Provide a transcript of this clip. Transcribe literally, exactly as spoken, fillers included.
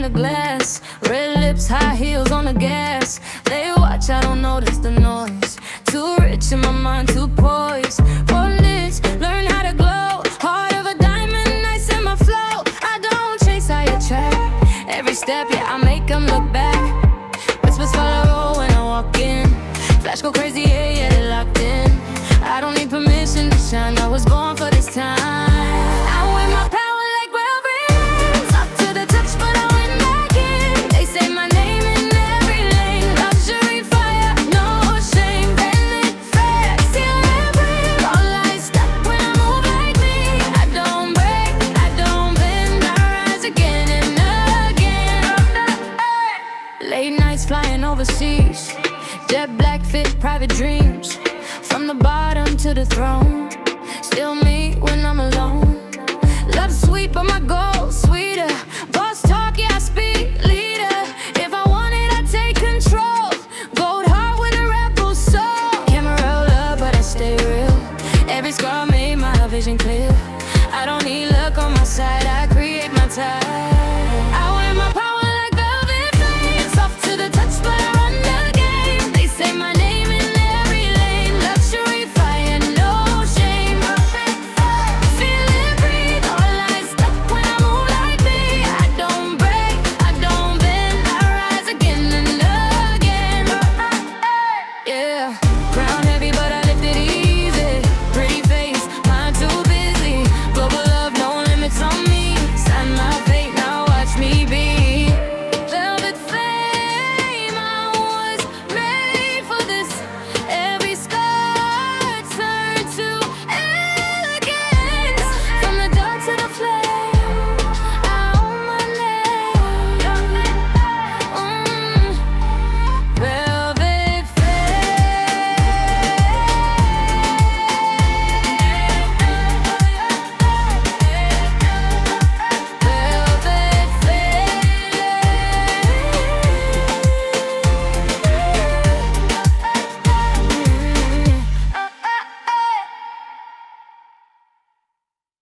the glass. Red lips, high heels on the gas. They watch, I don't notice the noise. Too rich in my mind, too poised. Police, learn how to glow. Heart of a diamond, nice in my flow. I don't chase, I attract. Every step, yeah, I make them look back. Whispers follow when I walk in. Flash go crazy, yeah, yeah, they locked in. I don't need permission to shine, I was born for this time. I wear my power like well rings. Up to the touch, but I went back in. They say my name in every lane. Luxury fire, no shame. Red fast, till I breathe. All lights stop when I move like me. I don't break, I don't bend. I rise again and again. Late nights flying overseas. Jet black fit, private dreams. From the bottom to the throne. Still me when I'm alone. Love sweet, but my goal's sweeter. Boss talk, yeah, I speak leader. If I want it, I take control. Gold heart with a rebel soul. Camera roll up, but I stay real. Every scar made my vision clear. I don't need luck on my side, I create my tide.